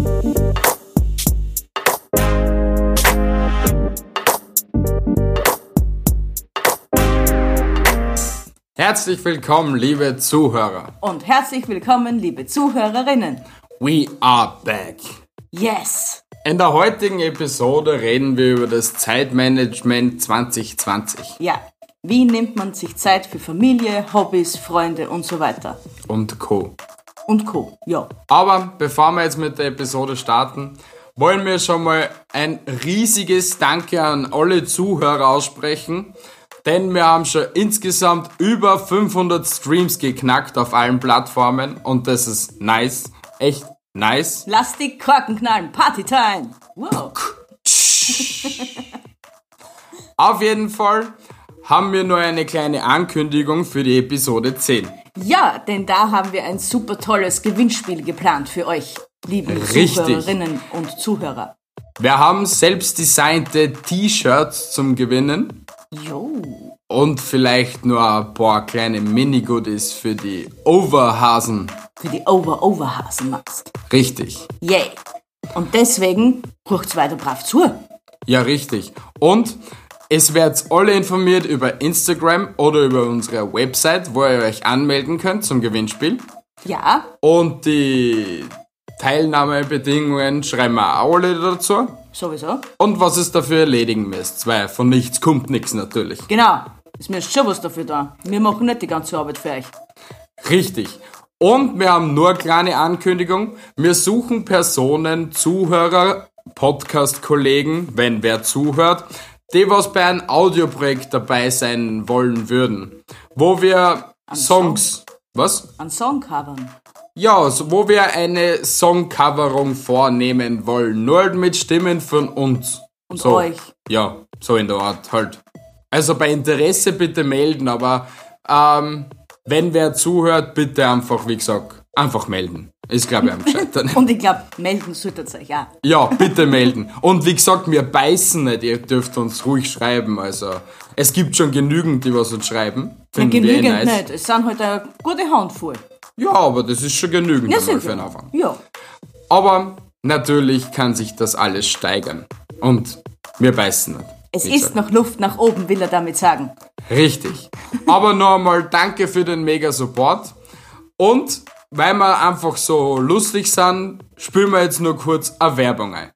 Herzlich willkommen, liebe Zuhörer. Und herzlich willkommen, liebe Zuhörerinnen. We are back. Yes. In der heutigen Episode reden wir über das Zeitmanagement 2020. Ja, wie nimmt man sich Zeit für Familie, Hobbys, Freunde und so weiter? Und Co. Und Co., ja. Aber bevor wir jetzt mit der Episode starten, wollen wir schon mal ein riesiges Danke an alle Zuhörer aussprechen. Denn wir haben schon insgesamt über 500 Streams geknackt auf allen Plattformen und das ist nice, echt nice. Lass die Korken knallen, Partytime! Wow. Auf jeden Fall haben wir nur eine kleine Ankündigung für die Episode 10. Ja, denn da haben wir ein super tolles Gewinnspiel geplant für euch, liebe Zuhörerinnen und Zuhörer. Wir haben selbstdesignte T-Shirts zum Gewinnen. Jo. Und vielleicht nur ein paar kleine Mini-Goodies für die Overhasen. Für die Overhasen machst. Richtig. Yay. Und deswegen hurcht's weiter brav zu. Ja, richtig. Und es werdet alle informiert über Instagram oder über unsere Website, wo ihr euch anmelden könnt zum Gewinnspiel. Ja. Und die Teilnahmebedingungen schreiben wir auch alle dazu. Sowieso. Und was es dafür erledigen müsst, weil von nichts kommt nichts natürlich. Genau, es müsst schon was dafür da. Wir machen nicht die ganze Arbeit für euch. Richtig. Und wir haben nur eine kleine Ankündigung. Wir suchen Personen, Zuhörer, Podcast-Kollegen, wenn wer zuhört, die was bei einem Audioprojekt dabei sein wollen würden. Wo wir Songs... Was? An Song covern. Ja, wo wir eine Songcoverung vornehmen wollen. Nur halt mit Stimmen von uns. Und so. euch. Ja, so in der Art halt. Also bei Interesse bitte melden, aber wenn wer zuhört, bitte einfach, wie gesagt, einfach melden. Ist, glaube ich, am gescheitern. Und ich glaube, melden solltet ihr euch auch. Ja, bitte melden. Und wie gesagt, wir beißen nicht, ihr dürft uns ruhig schreiben. Also es gibt schon genügend, die was uns schreiben. Ja, genügend nicht, es sind halt eine gute Handvoll. Ja, aber das ist schon genügend Ja, einmal für sicher. den Anfang. Ja. Aber natürlich kann sich das alles steigern. Und wir beißen nicht. Es wie ist gesagt. noch Luft nach oben, will er damit sagen. Richtig. Aber noch einmal danke für den mega Support. Und weil wir einfach so lustig sind, spielen wir jetzt nur kurz eine Werbung ein.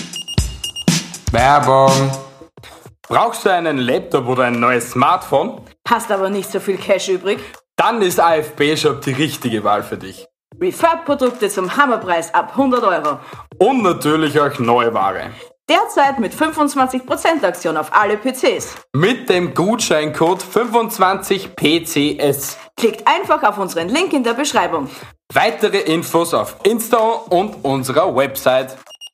Werbung. Brauchst du einen Laptop oder ein neues Smartphone? Hast aber nicht so viel Cash übrig? Dann ist AFB Shop die richtige Wahl für dich. Refurb-Produkte zum Hammerpreis ab 100 €. Und natürlich auch neue Ware. Derzeit mit 25% Aktion auf alle PCs. Mit dem Gutscheincode 25PCS. Klickt einfach auf unseren Link in der Beschreibung. Weitere Infos auf Insta und unserer Website.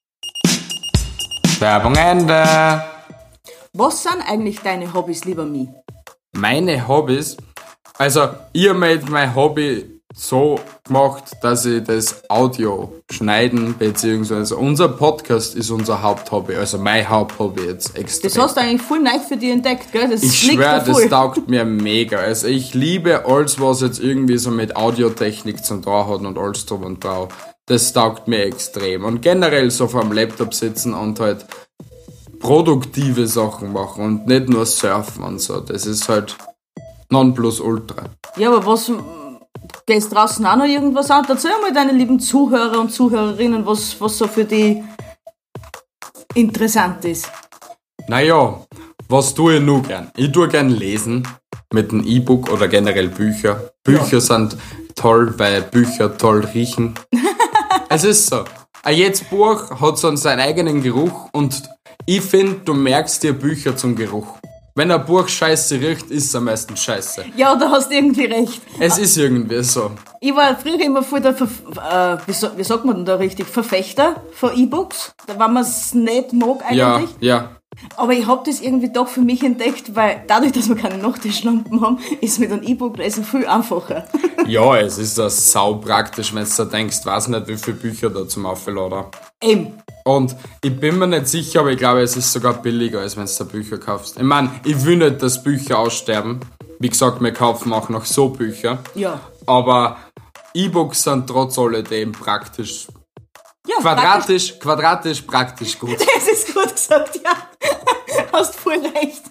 Werbung Ende. Was sind eigentlich deine Hobbys, lieber Mi? Meine Hobbys, also ich habe mir mein Hobby so gemacht, dass ich das Audio schneiden, beziehungsweise unser Podcast ist unser Haupthobby, also mein Haupthobby jetzt extra. Das hast du eigentlich voll neu für dich entdeckt, gell? Das Ich liegt schwöre, da voll. das taugt mir mega. Also ich liebe alles, was jetzt irgendwie so mit Audiotechnik zum Tor hat und alles drum und drauf. Das taugt mir extrem. Und generell so vor dem Laptop sitzen und halt produktive Sachen machen und nicht nur surfen und so. Das ist halt Nonplusultra. Ja, aber was... Gehst draußen auch noch irgendwas an? Erzähl mal deine lieben Zuhörer und Zuhörerinnen, was so für die interessant ist. Naja, was tue ich nur gern? Ich tue gern lesen mit einem E-Book oder generell Bücher. Bücher sind toll, weil Bücher toll riechen. Es ist so. Jedes Buch hat so seinen eigenen Geruch und ich finde, du merkst dir Bücher zum Geruch. Wenn ein Buch scheiße riecht, ist es am meisten scheiße. Ja, da hast du irgendwie recht. Es ist irgendwie so. Ich war früher immer voll der, wie sagt man denn da richtig, Verfechter von E-Books, wenn man es nicht mag eigentlich. Ja. Aber ich habe das irgendwie doch für mich entdeckt, weil dadurch, dass wir keine Nachttischlampen haben, ist mit einem E-Book lesen viel einfacher. Ja, es ist ja sau praktisch, wenn du da denkst, weiß nicht, wie viele Bücher da zum Aufladen. Eben. Und ich bin mir nicht sicher, aber ich glaube, es ist sogar billiger, als wenn du da Bücher kaufst. Ich meine, ich will nicht, dass Bücher aussterben. Wie gesagt, wir kaufen auch noch so Bücher. Ja. Aber E-Books sind trotz alledem praktisch Ja, quadratisch, praktisch gut. Das ist gut gesagt, ja. Hast voll recht.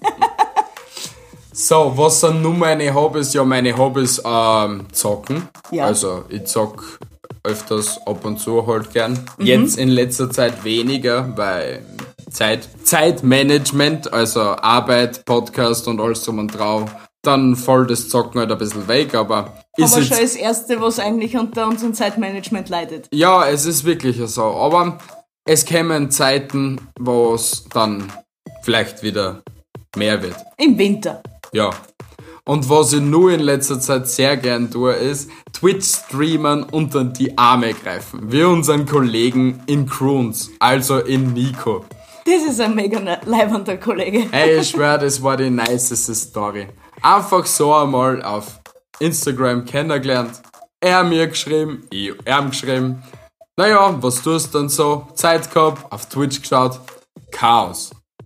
So, was sind nun meine Hobbys? Ja, meine Hobbys zocken. Ja. Also ich zock öfters ab und zu halt gern. Jetzt in letzter Zeit weniger, weil Zeitmanagement, also Arbeit, Podcast und alles drum und drauf, dann fällt das Zocken halt ein bisschen weg, aber ist Aber jetzt, schon das Erste, was eigentlich unter unserem Zeitmanagement leidet. ja, es ist wirklich so. Aber es kämen Zeiten, wo es dann vielleicht wieder mehr wird. Im Winter. Ja. Und was ich nur in letzter Zeit sehr gern tue, ist Twitch streamen und dann die Arme greifen. Wie unseren Kollegen in Kroons, also in Nico. Das ist ein mega leibender Kollege. Ey, ich schwör, das war die niceste Story. Einfach so einmal auf Instagram kennengelernt. Er mir geschrieben, ich ihm geschrieben. Naja, was tust du dann so? Zeit gehabt, auf Twitch geschaut. Chaos.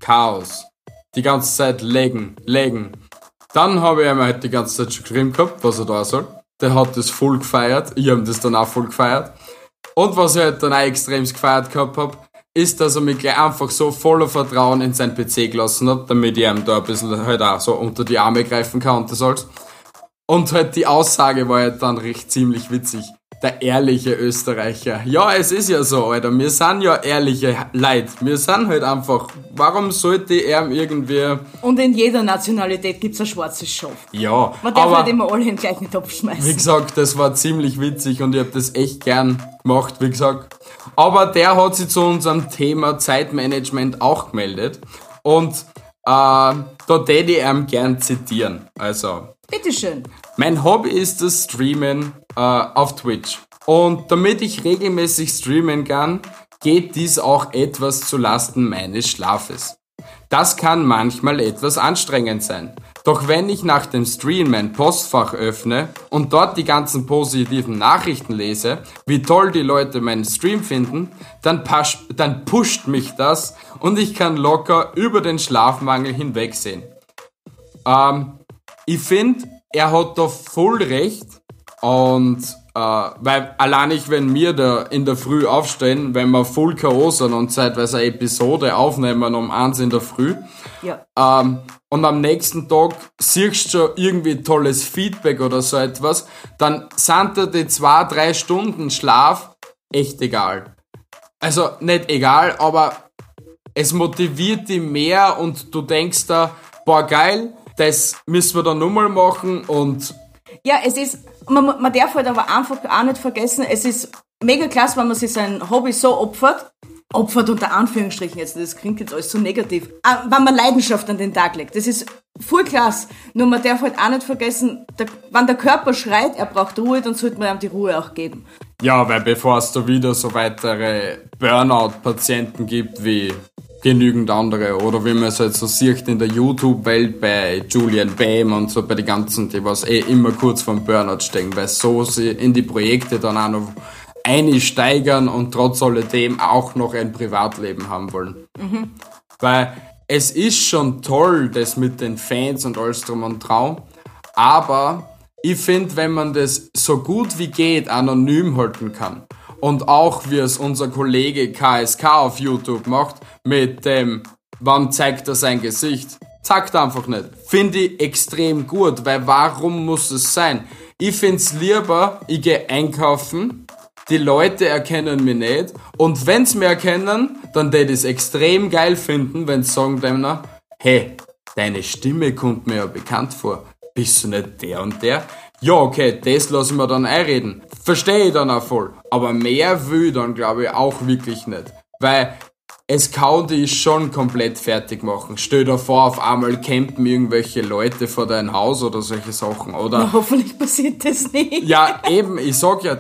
Die ganze Zeit legen. Dann habe ich ihm halt die ganze Zeit schon geschrieben gehabt, was er da soll. Der hat das voll gefeiert. Ich habe das dann auch voll gefeiert. Und was ich halt dann auch extrem gefeiert gehabt habe, ist, dass er mich gleich einfach so voller Vertrauen in sein PC gelassen hat, damit ich ihm da ein bisschen halt auch so unter die Arme greifen kann und das alles. Und halt die Aussage war halt dann recht ziemlich witzig. Der ehrliche Österreicher. Ja, es ist ja so, Alter. Wir sind ja ehrliche Leute. Wir sind halt einfach, warum sollte er irgendwie... Und in jeder Nationalität gibt's ein schwarzes Schaf. Ja, Man darf aber nicht immer alle in den gleichen Topf schmeißen. wie gesagt, das war ziemlich witzig und ich hab das echt gern gemacht, wie gesagt. Aber der hat sich zu unserem Thema Zeitmanagement auch gemeldet. Und da täte ich ihm gern zitieren. Also... Bitteschön. Mein Hobby ist das Streamen auf Twitch. Und damit ich regelmäßig streamen kann, geht dies auch etwas zu Lasten meines Schlafes. Das kann manchmal etwas anstrengend sein. Doch wenn ich nach dem Stream mein Postfach öffne und dort die ganzen positiven Nachrichten lese, wie toll die Leute meinen Stream finden, dann pusht mich das und ich kann locker über den Schlafmangel hinwegsehen. Ich finde, er hat da voll recht und weil allein wenn wir da in der Früh aufstehen, wenn wir voll K.O. sind und zeitweise eine Episode aufnehmen um 1 in der Früh Ja. und am nächsten Tag siehst du schon irgendwie tolles Feedback oder so etwas, dann sind dir die 2-3 Stunden Schlaf echt egal. Also nicht egal, aber es motiviert dich mehr und du denkst da, boah geil, das müssen wir dann nochmal machen und... Ja, es ist, man darf halt aber einfach auch nicht vergessen, es ist mega klasse, wenn man sich sein Hobby so opfert unter Anführungsstrichen jetzt, das klingt jetzt alles so negativ, wenn man Leidenschaft an den Tag legt, das ist voll klasse, nur man darf halt auch nicht vergessen, wenn der Körper schreit, er braucht Ruhe, dann sollte man ihm die Ruhe auch geben. Ja, weil bevor es da wieder so weitere Burnout-Patienten gibt wie genügend andere oder wie man es halt so sieht in der YouTube-Welt bei Julian Bam und so bei den ganzen, die was immer kurz vorm Burnout stehen, weil so sie in die Projekte dann auch noch einsteigern und trotz alledem auch noch ein Privatleben haben wollen. Weil es ist schon toll, das mit den Fans und alles drum und dran, aber ich finde, wenn man das so gut wie geht anonym halten kann und auch wie es unser Kollege KSK auf YouTube macht, mit dem, wann zeigt er sein Gesicht, zeigt einfach nicht. Finde ich extrem gut, weil warum muss es sein? Ich find's lieber, ich gehe einkaufen, die Leute erkennen mich nicht und wenn's mich erkennen, dann würde ich es extrem geil finden, wenn sie sagen dem, hey, deine Stimme kommt mir ja bekannt vor. Bist du nicht der und der? Ja, okay, das lassen wir dann einreden. Verstehe ich dann auch voll. Aber mehr will ich dann, glaube ich, auch wirklich nicht. Weil es kann dich schon komplett fertig machen. Stell dir vor, auf einmal campen irgendwelche Leute vor dein Haus oder solche Sachen, oder? Na, hoffentlich passiert das nicht. Ja, eben, ich sag ja,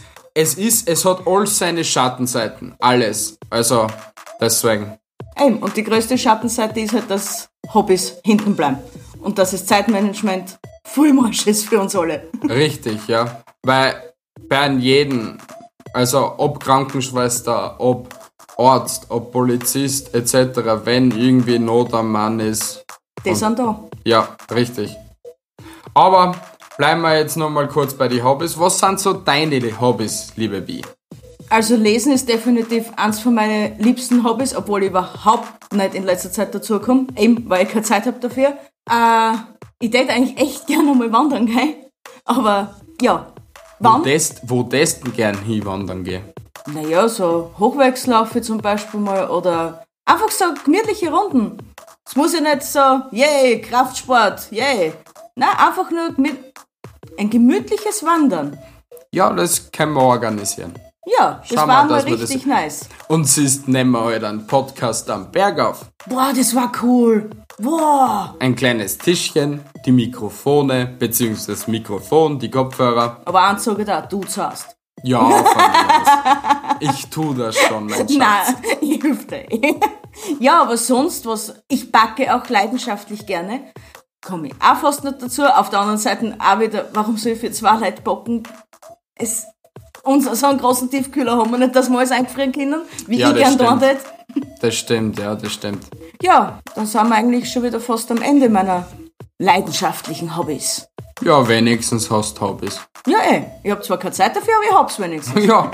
es hat all seine Schattenseiten. Alles. Also, deswegen. Eben, und die größte Schattenseite ist halt, dass Hobbys hinten bleiben. Und dass das Zeitmanagement voll im Arsch ist für uns alle. Richtig, ja. Weil bei jedem, also ob Krankenschwester, ob Arzt, ob Polizist etc., wenn irgendwie Not am Mann ist. Die sind da. Ja, richtig. Aber bleiben wir jetzt nochmal kurz bei den Hobbys. Was sind so deine Hobbys, liebe Bi? Also Lesen ist definitiv eins von meinen liebsten Hobbys, obwohl ich überhaupt nicht in letzter Zeit dazu komme, eben weil ich keine Zeit habe dafür. Ich hätte eigentlich echt gerne mal wandern gehen, aber ja. Wo tätst du gern hinwandern gehen? Naja, so Hochwegslaufe zum Beispiel mal oder einfach so gemütliche Runden. Es muss ja nicht so, yay, Kraftsport, yay. Nein, einfach nur ein gemütliches Wandern. Ja, das können wir organisieren. Ja, das war mal richtig nice. Und siehst, nehmen wir halt einen Podcast am Berg auf. Boah, das war cool. Boah. Ein kleines Tischchen, die Mikrofone, beziehungsweise das Mikrofon, die Kopfhörer. Aber eins sage ich da, du zahlst. Ja, von mir aus. Ich tu das schon, mein Schatz. Nein, ich hilf dir. Ja, aber sonst was, ich backe auch leidenschaftlich gerne. Komme ich auch fast nicht dazu. Auf der anderen Seite auch wieder, warum soll ich für 2 Leute backen? So einen großen Tiefkühler haben wir nicht, dass wir alles eingefrieren können, wie ja, ich gern da hätte. Das stimmt, ja, das stimmt. Ja, dann sind wir eigentlich schon wieder fast am Ende meiner leidenschaftlichen Hobbys. Ja, wenigstens hast du Hobbys. Ja, ich hab zwar keine Zeit dafür, aber ich hab's wenigstens. Ja.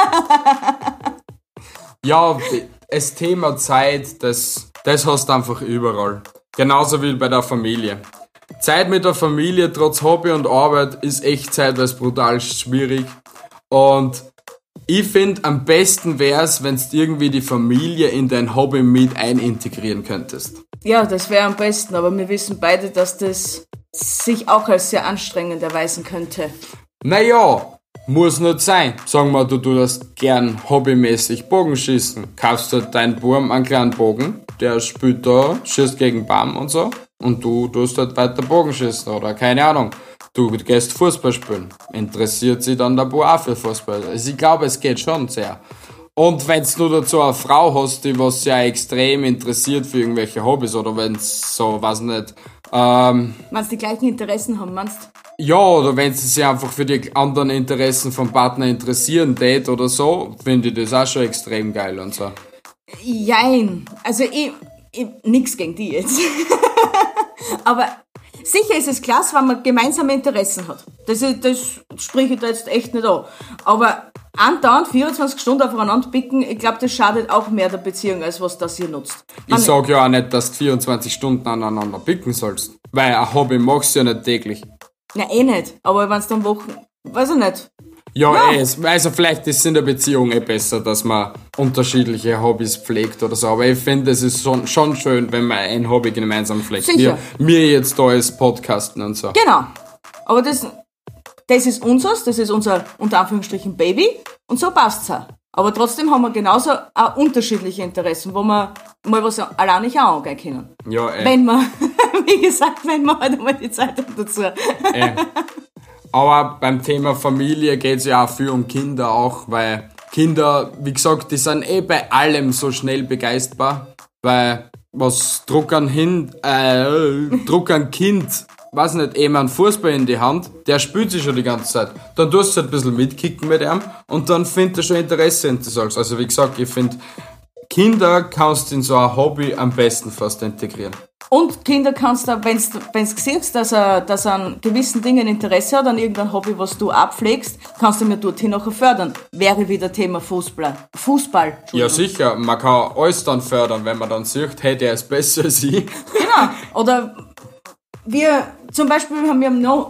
Ja, das Thema Zeit, das hast du einfach überall. Genauso wie bei der Familie. Zeit mit der Familie, trotz Hobby und Arbeit, ist echt zeitweise brutal schwierig. Und ich finde, am besten wär's, wenn du irgendwie die Familie in dein Hobby mit einintegrieren könntest. Ja, das wäre am besten, aber wir wissen beide, dass das sich auch als sehr anstrengend erweisen könnte. Naja, muss nicht sein. Sagen wir, du tust gern hobbymäßig Bogenschießen. Kaufst du deinen Burm einen kleinen Bogen, der spielt da, schießt gegen Baum und so. Und du tust halt weiter Bogenschießen oder keine Ahnung. Du gehst Fußball spielen. Interessiert sich dann der Bub auch für Fußball. Also ich glaube, es geht schon sehr. Und wenn du dazu eine Frau hast, die was ja extrem interessiert für irgendwelche Hobbys oder wenn es so, weiß nicht, Meinst du die gleichen Interessen haben, meinst ja, oder wenn sie sich einfach für die anderen Interessen vom Partner interessieren tät oder so, finde ich das auch schon extrem geil und so. Jein. Also ich nix gegen die jetzt. Aber sicher ist es klasse, wenn man gemeinsame Interessen hat. Das spreche ich da jetzt echt nicht an. Aber andauernd 24 Stunden aufeinander picken, ich glaube, das schadet auch mehr der Beziehung, als was das hier nutzt. Ich sag ja auch nicht, dass du 24 Stunden aneinander picken sollst. Weil ein Hobby machst du ja nicht täglich. Ja, nicht. Aber wenn es dann weiß ich nicht. Ja. Also vielleicht ist es in der Beziehung besser, dass man unterschiedliche Hobbys pflegt oder so. Aber ich finde, es ist schon schön, wenn man ein Hobby gemeinsam pflegt. Sicher. Wir jetzt da als Podcasten und so. Genau. Aber das ist unseres, das ist unser, unter Anführungsstrichen, Baby. Und so passt's auch. Aber trotzdem haben wir genauso auch unterschiedliche Interessen, wo wir mal was alleine auch angehen können. Ja, Wenn wir, wie gesagt, wenn wir halt mal die Zeit haben dazu. Aber beim Thema Familie geht's ja auch viel um Kinder auch, weil Kinder, wie gesagt, die sind bei allem so schnell begeisterbar, weil druck ein Kind, weiß nicht, eben einen Fußball in die Hand, der spielt sich schon die ganze Zeit. Dann tust du halt ein bisschen mitkicken mit ihm und dann findet er schon Interesse in das alles. Also wie gesagt, ich finde, Kinder kannst du in so ein Hobby am besten fast integrieren. Und Kinder kannst du, wenn du siehst, dass er an gewissen Dingen Interesse hat, an irgendein Hobby, was du abpflegst, kannst du mir dorthin nachher fördern. Wäre wieder Thema Fußball. Ja, sicher. Man kann alles dann fördern, wenn man dann sieht, hey, der ist besser als ich. Genau. Oder wir haben noch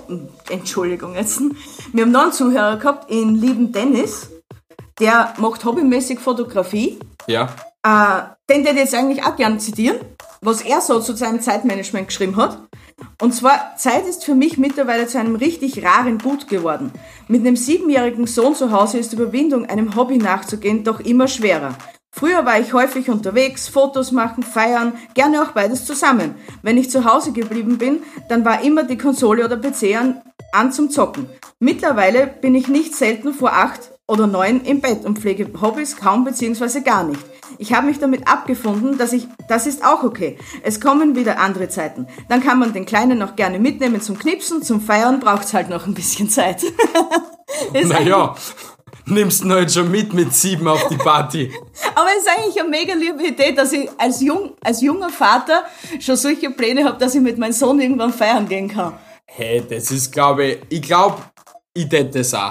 einen Zuhörer gehabt, in lieben Dennis, der macht hobbymäßig Fotografie. Ja. Den ich jetzt eigentlich auch gerne zitieren, was er so zu seinem Zeitmanagement geschrieben hat. Und zwar, Zeit ist für mich mittlerweile zu einem richtig raren Gut geworden. Mit einem 7-jährigen Sohn zu Hause ist die Überwindung, einem Hobby nachzugehen, doch immer schwerer. Früher war ich häufig unterwegs, Fotos machen, feiern, gerne auch beides zusammen. Wenn ich zu Hause geblieben bin, dann war immer die Konsole oder PC an zum Zocken. Mittlerweile bin ich nicht selten vor 8 oder 9 im Bett und pflege Hobbys kaum bzw. gar nicht. Ich habe mich damit abgefunden, das ist auch okay. Es kommen wieder andere Zeiten. Dann kann man den Kleinen noch gerne mitnehmen zum Knipsen, zum Feiern braucht's halt noch ein bisschen Zeit. Naja, nimmst du halt schon mit 7 auf die Party. Aber es ist eigentlich eine mega liebe Idee, dass ich als junger Vater schon solche Pläne habe, dass ich mit meinem Sohn irgendwann feiern gehen kann. Hey, das ist, ich tät das auch.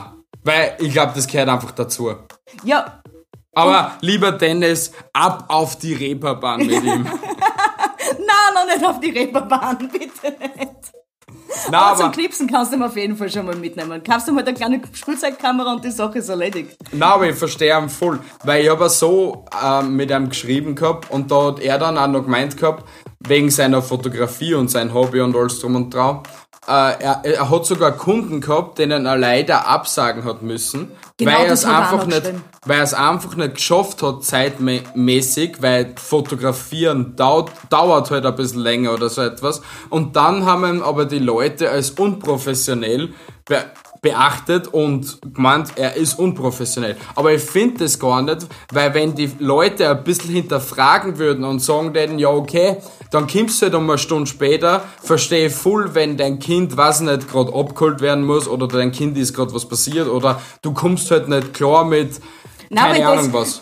Weil ich glaube, das gehört einfach dazu. Ja, Aber lieber Dennis, ab auf die Reeperbahn mit ihm. nein, noch nicht auf die Reeperbahn, bitte nicht. Na, Aber zum aber, Clipsen kannst du ihn auf jeden Fall schon mal mitnehmen. Kaufst du mal eine kleine Spielzeugkamera und die Sache ist erledigt. aber ich verstehe ihn voll. Weil ich habe so mit ihm geschrieben gehabt und da hat er dann auch noch gemeint gehabt, wegen seiner Fotografie und sein Hobby und alles drum und dran. Er hat sogar Kunden gehabt, denen er leider absagen hat müssen, Genau, weil das hat er auch noch geschrieben. er es einfach nicht geschafft hat, zeitmäßig, weil Fotografieren dauert halt ein bisschen länger oder so etwas. Und dann haben ihn aber die Leute als unprofessionell beachtet und gemeint, er ist unprofessionell. Aber ich finde das gar nicht, weil wenn die Leute ein bisschen hinterfragen würden und sagen denen, ja okay, dann kommst du halt um eine Stunde später, verstehe voll, wenn dein Kind, weiß nicht, gerade abgeholt werden muss oder dein Kind ist gerade was passiert oder du kommst halt nicht klar mit, keine Ahnung was.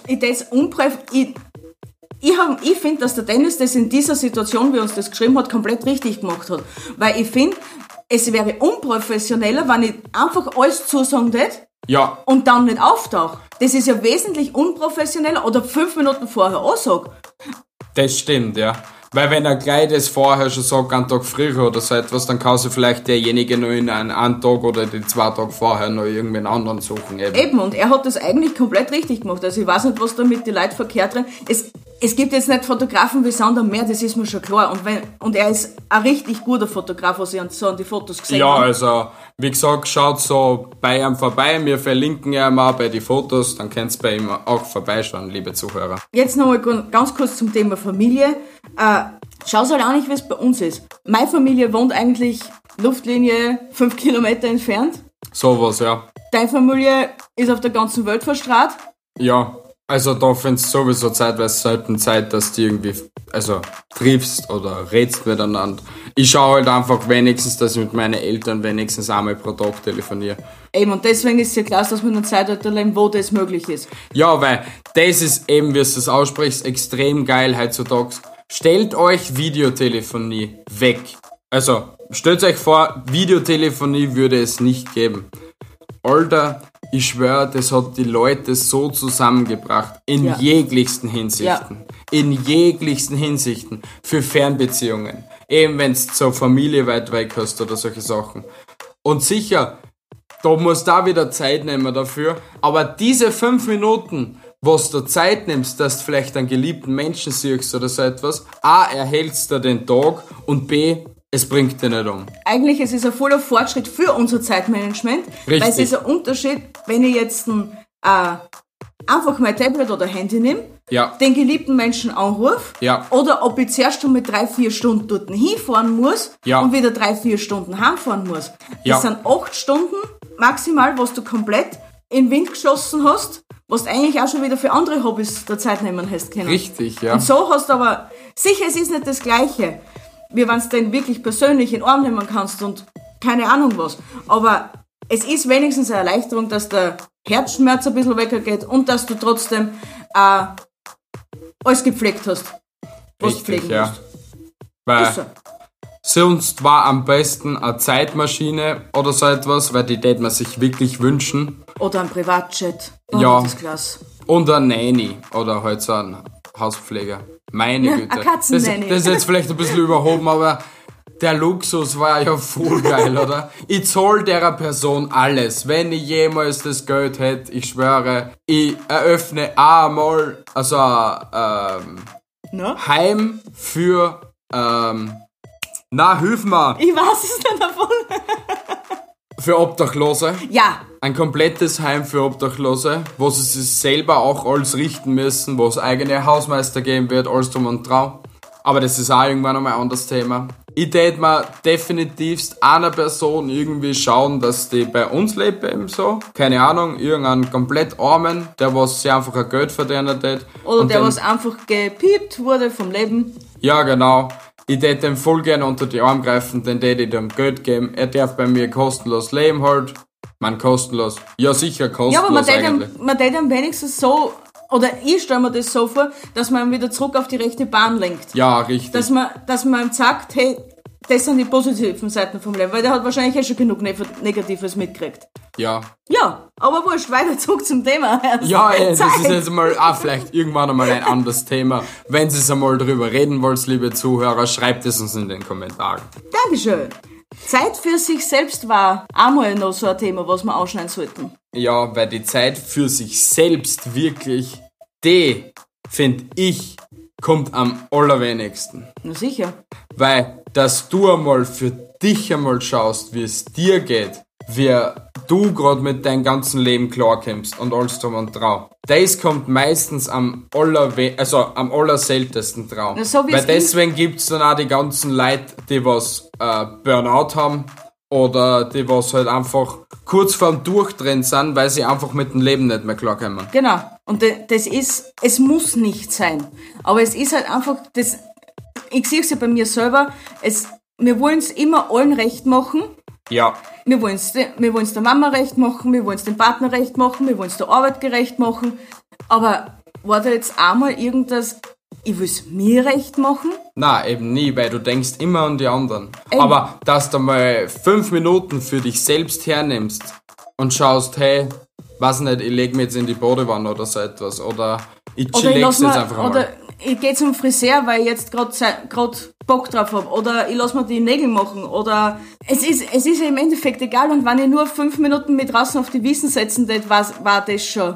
Ich finde, dass der Dennis das in dieser Situation, wie er uns das geschrieben hat, komplett richtig gemacht hat. Weil ich finde, es wäre unprofessioneller, wenn ich einfach alles zusagen hätte Ja, und dann nicht auftauche. Das ist ja wesentlich unprofessioneller oder 5 Minuten vorher ansage. das stimmt, ja. Weil wenn er gleich das vorher schon sagt, einen Tag früher oder so etwas, dann kann sich vielleicht derjenige noch in einen Tag oder die 2 Tage vorher noch irgendwen anderen suchen. Eben, und er hat das eigentlich komplett richtig gemacht. Also ich weiß nicht, was da mit den Leuten verkehrt drin. Es gibt jetzt nicht Fotografen wie Sand am Meer, das ist mir schon klar. Und er ist ein richtig guter Fotograf, was ich so an die Fotos gesehen Ja, habe. also, wie gesagt, schaut so bei ihm vorbei. Wir verlinken ja mal bei die Fotos, dann könnt ihr bei ihm auch vorbeischauen, liebe Zuhörer. Jetzt nochmal ganz kurz zum Thema Familie. Schau's halt auch nicht, wie es bei uns ist. Meine Familie wohnt eigentlich Luftlinie 5 Kilometer entfernt. Sowas, ja. Deine Familie ist auf der ganzen Welt verstrahlt. Ja, also da findest du sowieso zeitweise selten Zeit, dass du irgendwie, triffst oder redst miteinander. Ich schaue halt einfach wenigstens, dass ich mit meinen Eltern wenigstens einmal pro Tag telefoniere. Eben, und deswegen ist es ja klar, dass wir in einem Zeitalter leben, wo das möglich ist. Ja, weil das ist eben, wie du es aussprichst, extrem geil heutzutage. Stellt euch Videotelefonie weg. Also, stellt euch vor, Videotelefonie würde es nicht geben. Alter, ich schwöre, das hat die Leute so zusammengebracht. In Ja. jeglichsten Hinsichten. Ja. In jeglichsten Hinsichten. Für Fernbeziehungen. Eben wenn du zur Familie weit weg hast oder solche Sachen. Und sicher, da musst du da wieder Zeit nehmen dafür. Aber diese 5 Minuten, was du Zeit nimmst, dass du vielleicht einen geliebten Menschen siehst oder so etwas, A, erhältst du den Tag und B, es bringt dich nicht um. Eigentlich ist es ein voller Fortschritt für unser Zeitmanagement, Richtig. weil es ist ein Unterschied, wenn ich jetzt einfach mein Tablet oder Handy nehme, Ja. den geliebten Menschen anrufe, Ja. oder ob ich zuerst schon mit 3-4 Stunden dort hinfahren muss Ja. und wieder 3-4 Stunden heimfahren muss. Ja. Das sind 8 Stunden maximal, was du komplett in den Wind geschossen hast, was du eigentlich auch schon wieder für andere Hobbys der Zeit nehmen hast können. Richtig, ja. Und so hast du aber, sicher, es ist nicht das Gleiche, wie wenn du den wirklich persönlich in den Arm nehmen kannst und keine Ahnung was. Aber es ist wenigstens eine Erleichterung, dass der Herzschmerz ein bisschen weggeht und dass du trotzdem alles gepflegt hast, was du Richtig, pflegen ja. musst. Weil Ist so. sonst war am besten eine Zeitmaschine oder so etwas, weil die tät man sich wirklich wünschen. Oder ein Privatjet. Oh, Ja. Das ist klasse. Und ein Nanny oder halt so ein Hauspfleger. Meine Ja, Güte. ein Katzennanny. Das ist jetzt vielleicht ein bisschen überhoben, aber der Luxus war ja voll geil, oder? Ich zahl der Person alles. Wenn ich jemals das Geld hätte, ich schwöre, ich eröffne einmal also Na? Heim für hilf mir, Ich weiß es nicht davon. für Obdachlose. Ja, Ein komplettes Heim für Obdachlose, wo sie sich selber auch alles richten müssen, wo es eigene Hausmeister geben wird, alles drum und dran. Aber das ist auch irgendwann einmal ein anderes Thema. Ich tät mir definitivst einer Person irgendwie schauen, dass die bei uns lebt eben so. Keine Ahnung, irgendeinen komplett Armen, der was sich einfach ein Geld verdienen tät. oder Und der, den- was einfach gepiept wurde vom Leben. Ja, genau. Ich tät dem voll gerne unter die Arme greifen, den tät ich dem Geld geben. Er darf bei mir kostenlos leben halt. Man kostenlos. Ja, sicher kostenlos Ja, aber man eigentlich. tät ihm wenigstens so, oder ich stelle mir das so vor, dass man ihn wieder zurück auf die rechte Bahn lenkt. Ja, richtig. Dass man ihm sagt, hey, das sind die positiven Seiten vom Leben, weil der hat wahrscheinlich schon genug Negatives mitgekriegt. Ja. Ja, aber wurscht, weiter zurück zum Thema. Ja, das ist jetzt mal auch vielleicht irgendwann einmal ein anderes Thema. Wenn Sie es einmal drüber reden wollt, liebe Zuhörer, schreibt es uns in den Kommentaren. Dankeschön. Zeit für sich selbst war einmal noch so ein Thema, was wir ausschneiden sollten. Ja, weil die Zeit für sich selbst wirklich, die, finde ich, kommt am allerwenigsten. Na sicher. Weil, dass du einmal für dich einmal schaust, wie es dir geht, wie du gerade mit deinem ganzen Leben klarkommst und alles drum und dran. Das kommt meistens am allerseltensten drauf. Na, so weil deswegen gibt's dann auch die ganzen Leute, die was Burnout haben oder die was halt einfach kurz vorm Durchdrehen sind, weil sie einfach mit dem Leben nicht mehr klarkommen. Genau. Und das ist, es muss nicht sein. Aber es ist halt einfach, ich sehe es ja bei mir selber, wir wollen es immer allen recht machen. Ja. Wir wollen es der Mama recht machen, wir wollen es dem Partner recht machen, wir wollen es der Arbeit gerecht machen. Aber war da jetzt einmal irgendwas, ich will es mir recht machen? Nein, eben nie, weil du denkst immer an die anderen. Eben. Aber dass du mal 5 Minuten für dich selbst hernimmst und schaust, hey, weiß nicht, ich leg mich jetzt in die Badewanne oder so etwas, oder ich chillax jetzt einfach einmal. Oder ich gehe zum Friseur, weil ich jetzt gerade Bock drauf habe, oder ich lass mir die Nägel machen, oder es ist ja im Endeffekt egal, und wenn ich nur 5 Minuten mit draußen auf die Wiesen setzen tät, war das schon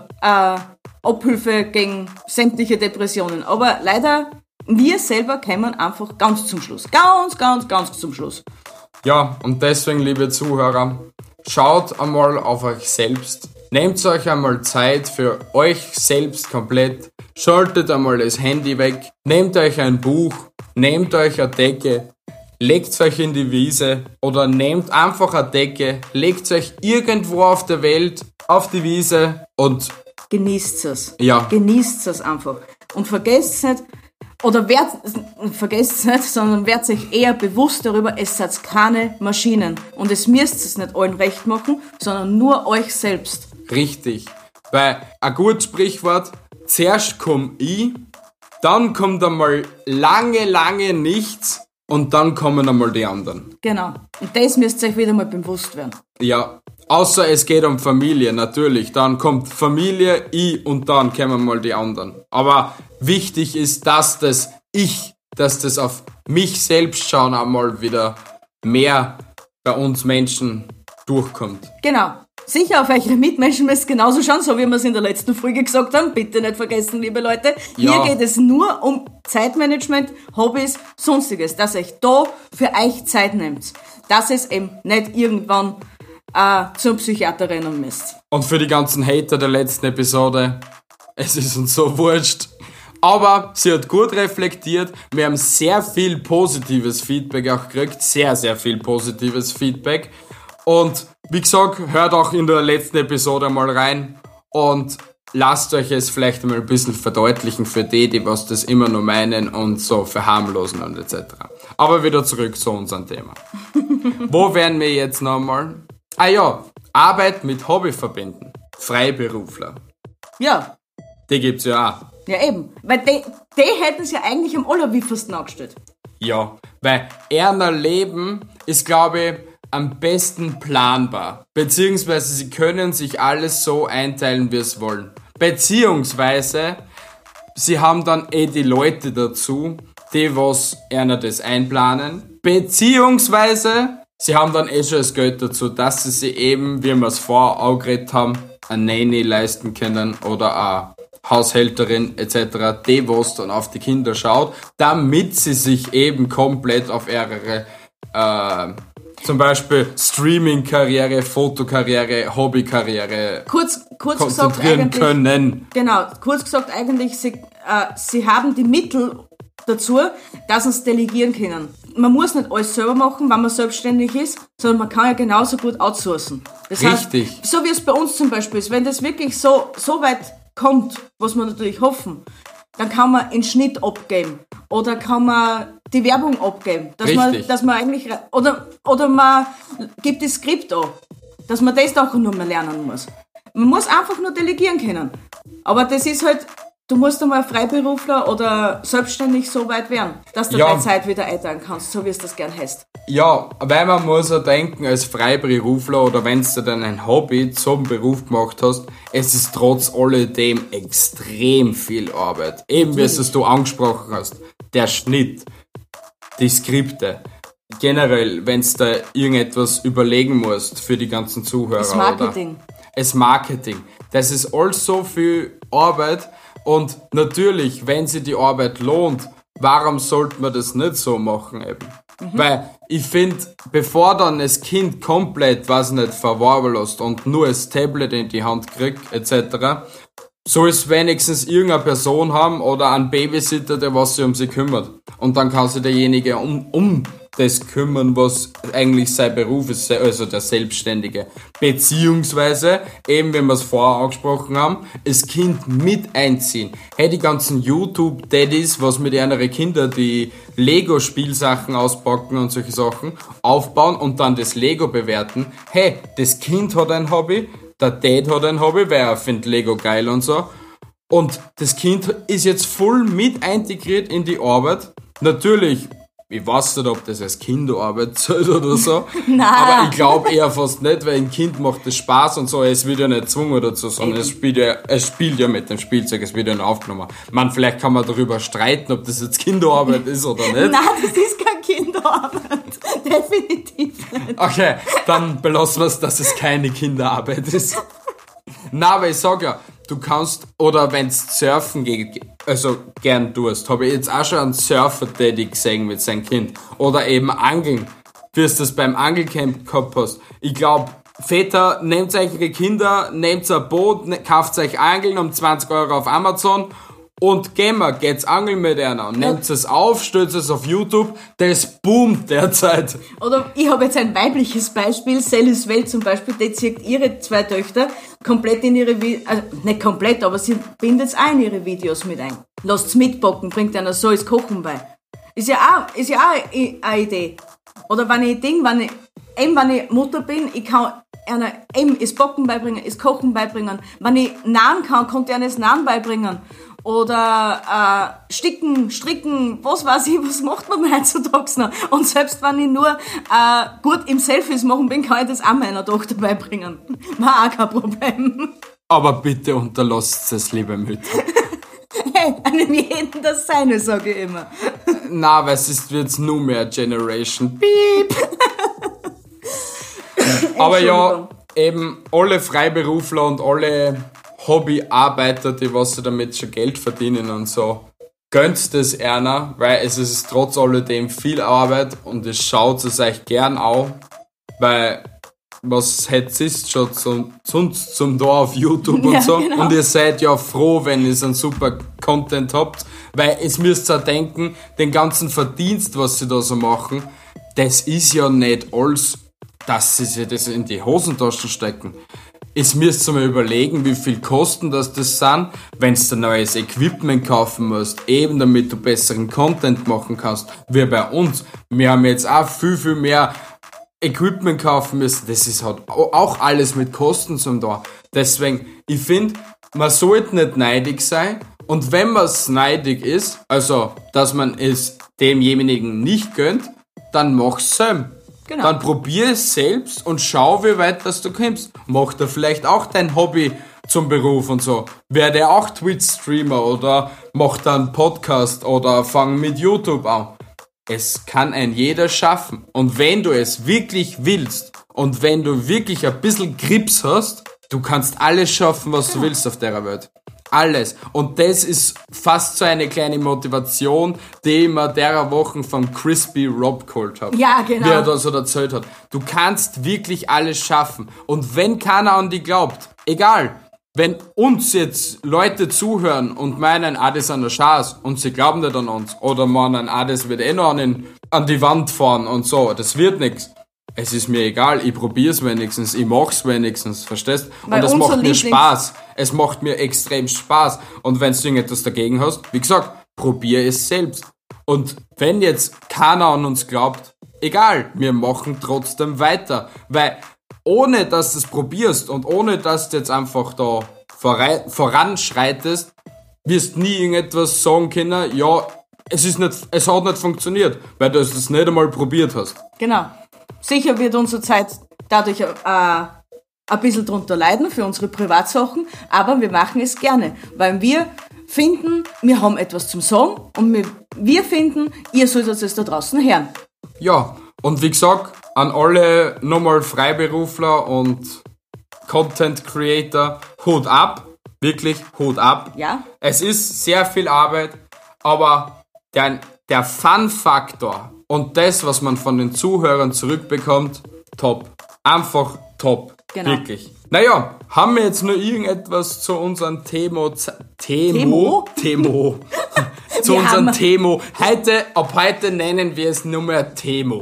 Abhilfe gegen sämtliche Depressionen. Aber leider, wir selber kommen einfach ganz zum Schluss. Ganz zum Schluss. Ja, und deswegen, liebe Zuhörer, schaut einmal auf euch selbst. Nehmt euch einmal Zeit für euch selbst komplett. Schaltet einmal das Handy weg. Nehmt euch ein Buch. Nehmt euch eine Decke. Legt euch in die Wiese. Oder nehmt einfach eine Decke. Legt euch irgendwo auf der Welt auf die Wiese und genießt es. Ja. Genießt es einfach. Und vergesst nicht, sondern werdet euch eher bewusst darüber, es seid keine Maschinen. Und es müsst es nicht allen recht machen, sondern nur euch selbst. Richtig. Weil ein gutes Sprichwort, zuerst komm ich, dann kommt einmal lange nichts und dann kommen einmal die anderen. Genau. Und das müsst ihr euch wieder mal bewusst werden. Ja. Außer es geht um Familie, natürlich. Dann kommt Familie, ich und dann kommen mal die anderen. Aber wichtig ist, dass das auf mich selbst schauen einmal wieder mehr bei uns Menschen durchkommt. Genau. Sicher auf eure Mitmenschen müsst genauso schauen, so wie wir es in der letzten Folge gesagt haben. Bitte nicht vergessen, liebe Leute. Ja. Hier geht es nur um Zeitmanagement, Hobbys, Sonstiges. Dass ihr euch da für euch Zeit nehmt. Dass es eben nicht irgendwann zum Psychiater rennen müsst. Und für die ganzen Hater der letzten Episode, es ist uns so wurscht. Aber sie hat gut reflektiert. Wir haben sehr viel positives Feedback auch gekriegt. Sehr viel positives Feedback. Und wie gesagt, hört auch in der letzten Episode mal rein und lasst euch es vielleicht mal ein bisschen verdeutlichen für die was das immer nur meinen und so verharmlosen und etc. Aber wieder zurück zu unserem Thema. Wo wären wir jetzt nochmal? Ah ja, Arbeit mit Hobby verbinden. Freiberufler. Ja. Die gibt's ja auch. Ja eben. Weil die hätten es ja eigentlich am allerwiefsten angestellt. Ja, weil ihr Leben ist, glaube ich, am besten planbar. Beziehungsweise sie können sich alles so einteilen, wie es wollen. Beziehungsweise sie haben dann die Leute dazu, die was einer das einplanen. Beziehungsweise sie haben dann schon das Geld dazu, dass sie sich eben, wie wir es vorher auch geredet haben, eine Nanny leisten können oder eine Haushälterin etc., die was dann auf die Kinder schaut, damit sie sich eben komplett auf ihre zum Beispiel Streaming-Karriere, Fotokarriere, Hobbykarriere konzentrieren können. Genau, kurz gesagt eigentlich, sie haben die Mittel dazu, dass sie es delegieren können. Man muss nicht alles selber machen, wenn man selbstständig ist, sondern man kann ja genauso gut outsourcen. Das Richtig. heißt, so wie es bei uns zum Beispiel ist, wenn das wirklich so weit kommt, was wir natürlich hoffen, dann kann man einen Schnitt abgeben oder kann man die Werbung abgeben, dass man eigentlich oder man gibt das Skript an, dass man das auch nur mehr lernen muss. Man muss einfach nur delegieren können. Aber das ist halt du musst einmal Freiberufler oder selbstständig so weit werden, dass du deine Zeit wieder einteilen kannst, so wie es das gern heißt. Ja, weil man muss ja denken, als Freiberufler oder wenn du dann ein Hobby zum Beruf gemacht hast, es ist trotz alledem extrem viel Arbeit. Eben wie es du angesprochen hast. Der Schnitt, die Skripte, generell, wenn du da irgendetwas überlegen musst für die ganzen Zuhörer. Das Marketing. Das Marketing. Das ist alles so viel Arbeit und natürlich, wenn sich die Arbeit lohnt, warum sollte man das nicht so machen eben? Weil ich finde, bevor dann das Kind komplett, was nicht, verwahrlost und nur das Tablet in die Hand kriegt, etc., soll es wenigstens irgendeine Person haben oder einen Babysitter, der was sich um sie kümmert. Und dann kann sich derjenige um das kümmern, was eigentlich sein Beruf ist, also der Selbstständige. Beziehungsweise, eben wenn wir es vorher angesprochen haben, das Kind mit einziehen. Hey, die ganzen YouTube-Daddies, was mit ihren Kindern die Lego-Spielsachen auspacken und solche Sachen, aufbauen und dann das Lego bewerten. Hey, das Kind hat ein Hobby, der Dad hat ein Hobby, weil er findet Lego geil und so. Und das Kind ist jetzt voll mit integriert in die Arbeit. Natürlich, ich weiß nicht, ob das als Kinderarbeit zählt oder so. Nein. Aber ich glaube eher fast nicht, weil ein Kind macht das Spaß und so. Es wird ja nicht gezwungen dazu, sondern es spielt ja mit dem Spielzeug, es wird ja noch aufgenommen. Man, vielleicht kann man darüber streiten, ob das jetzt Kinderarbeit ist oder nicht. Nein, das ist keine Kinderarbeit. Definitiv nicht. Okay, dann belassen wir es, dass es keine Kinderarbeit ist. Na, aber ich sag ja, du kannst, oder wenn's surfen gern tust, habe ich jetzt auch schon einen Surfer-Daddy gesehen mit seinem Kind. Oder eben Angeln, wie du das beim Angelcamp gehabt hast. Ich glaube, Väter, nehmt euch eure Kinder, nehmt ein Boot, kauft euch Angeln um 20 € auf Amazon und geht's angeln mit einer und nehmt es auf, stellt es auf YouTube, das boomt derzeit. Oder ich habe jetzt ein weibliches Beispiel, Sellis Welt zum Beispiel, die zieht ihre 2 Töchter komplett in ihre also nicht komplett, aber sie bindet es auch in ihre Videos mit ein. Lasst's mitbacken, bringt einer so das Kochen bei. Ist ja auch eine Idee. Oder wenn ich Mutter bin, ich kann einer eben das Backen beibringen, das Kochen beibringen. Wenn ich nähen kann, konnte ich einer das Nähen beibringen. Oder sticken, stricken, was weiß ich, was macht man heutzutage noch? Und selbst wenn ich nur gut im Selfies machen bin, kann ich das auch meiner Tochter beibringen. War auch kein Problem. Aber bitte unterlasst es, liebe Mütter. Hey, einem jeden das Seine, sage ich immer. Na, weil es ist jetzt nur mehr Generation. Piep. Aber ja, eben alle Freiberufler und alle Hobbyarbeiter, die was sie damit schon Geld verdienen und so, gönnt das einer, weil es ist trotz alledem viel Arbeit und es schaut es euch gern an, weil was hätt's ist schon sonst zum da auf YouTube und so. Genau. Und ihr seid ja froh, wenn ihr so einen super Content habt, weil es müsst ihr denken, den ganzen Verdienst, was sie da so machen, das ist ja nicht alles, dass sie sich das in die Hosentaschen stecken. Es müsst ihr mal überlegen, wie viel Kosten das sind, wenn du neues Equipment kaufen musst, eben damit du besseren Content machen kannst, wie bei uns. Wir haben jetzt auch viel, viel mehr Equipment kaufen müssen. Das ist halt auch alles mit Kosten zum da. Deswegen, ich finde, man sollte nicht neidig sein. Und wenn man neidig ist, also, dass man es demjenigen nicht gönnt, dann mach's selbst. Genau. Dann probier es selbst und schau, wie weit das du kommst. Mach da vielleicht auch dein Hobby zum Beruf und so. Werde auch Twitch-Streamer oder mach da einen Podcast oder fang mit YouTube an. Es kann ein jeder schaffen. Und wenn du es wirklich willst und wenn du wirklich ein bisschen Grips hast, du kannst alles schaffen, was du willst auf der Welt. Alles. Und das ist fast so eine kleine Motivation, die ich mir derer Wochen von Crispy Rob geholt habe. Ja, genau. Wie er da so erzählt hat. Du kannst wirklich alles schaffen. Und wenn keiner an dich glaubt, egal, wenn uns jetzt Leute zuhören und meinen, das ist eine Chance und sie glauben nicht an uns oder meinen, das wird noch an die Wand fahren und so, das wird nichts. Es ist mir egal, ich probier's wenigstens, ich mach's wenigstens, verstehst? Und es macht mir Spaß. Es macht mir extrem Spaß. Und wenn du irgendetwas dagegen hast, wie gesagt, probier es selbst. Und wenn jetzt keiner an uns glaubt, egal, wir machen trotzdem weiter. Weil ohne, dass du es probierst und ohne, dass du jetzt einfach da voranschreitest, wirst nie irgendetwas sagen können, ja, es hat nicht funktioniert, weil du es nicht einmal probiert hast. Genau. Sicher wird unsere Zeit dadurch ein bisschen drunter leiden für unsere Privatsachen, aber wir machen es gerne, weil wir finden, wir haben etwas zum Sagen und wir finden, ihr solltet es da draußen hören. Ja, und wie gesagt, an alle nochmal Freiberufler und Content Creator, Hut ab, wirklich Hut ab. Ja. Es ist sehr viel Arbeit, aber der Fun-Faktor und das, was man von den Zuhörern zurückbekommt, top. Einfach top. Genau. Wirklich. Naja, haben wir jetzt noch irgendetwas zu unserem Themo? Themo? Zu unserem Themo. Ab heute nennen wir es nur mehr Themo.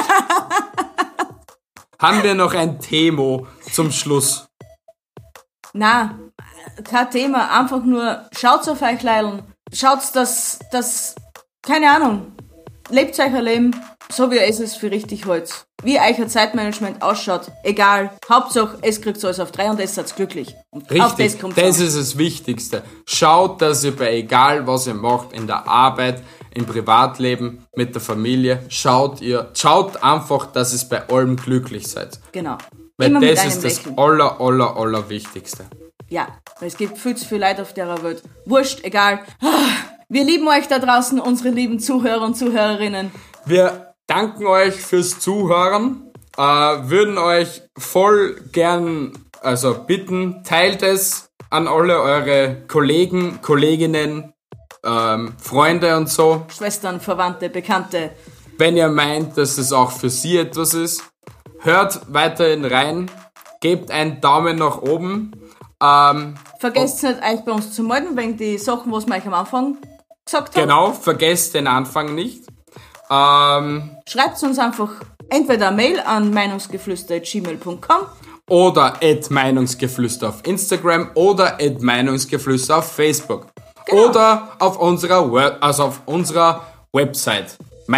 Haben wir noch ein Themo zum Schluss? Na, kein Thema, einfach nur schaut auf euch Leideln. Schaut, dass keine Ahnung, lebt euch ein Leben, so wie es für richtig hält. Wie euch ein Zeitmanagement ausschaut, egal. Hauptsache, es kriegt alles auf 3 und es seid glücklich. Und richtig, auf das kommt das ist das Wichtigste. Schaut, dass ihr bei egal was ihr macht, in der Arbeit, im Privatleben, mit der Familie, schaut einfach, dass ihr bei allem glücklich seid. Genau. Weil immer das mit ist das Lächeln. aller Wichtigste. Ja, weil es gibt viel zu viel Leute auf der Welt. Wurscht, egal. Wir lieben euch da draußen, unsere lieben Zuhörer und Zuhörerinnen. Wir danken euch fürs Zuhören, würden euch voll gern, bitten, teilt es an alle eure Kollegen, Kolleginnen, Freunde und so. Schwestern, Verwandte, Bekannte. Wenn ihr meint, dass es auch für sie etwas ist, hört weiterhin rein, gebt einen Daumen nach oben. Vergesst nicht, euch bei uns zu melden, wegen die Sachen, was wir euch am Anfang gesagt haben. Genau, vergesst den Anfang nicht. Schreibt uns einfach entweder eine Mail an meinungsgeflüster@gmail.com oder @meinungsgeflüster auf Instagram oder @meinungsgeflüster auf Facebook. Genau. Oder auf unserer Website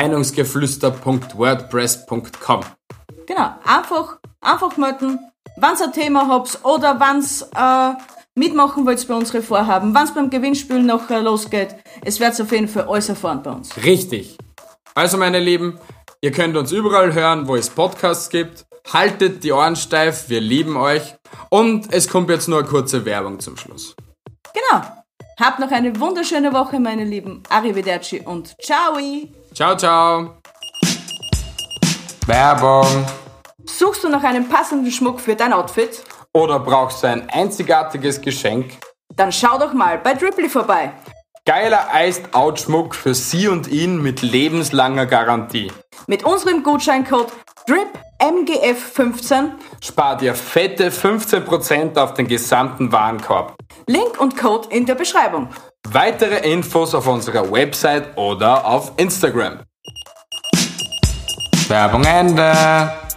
meinungsgeflüster.wordpress.com. Genau, einfach melden, wenn ihr ein Thema habt oder wenn ihr mitmachen wollt bei unseren Vorhaben, wenn es beim Gewinnspiel noch losgeht. Es wird auf jeden Fall alles erfahren bei uns. Richtig. Also meine Lieben, ihr könnt uns überall hören, wo es Podcasts gibt. Haltet die Ohren steif, wir lieben euch. Und es kommt jetzt nur eine kurze Werbung zum Schluss. Genau. Habt noch eine wunderschöne Woche, meine Lieben. Arrivederci und ciao. Ciao, ciao. Werbung. Suchst du noch einen passenden Schmuck für dein Outfit? Oder brauchst du ein einzigartiges Geschenk? Dann schau doch mal bei Dribbly vorbei. Geiler Iced-Out-Schmuck für sie und ihn mit lebenslanger Garantie. Mit unserem Gutscheincode DRIPMGF15 spart ihr fette 15% auf den gesamten Warenkorb. Link und Code in der Beschreibung. Weitere Infos auf unserer Website oder auf Instagram. Werbung Ende.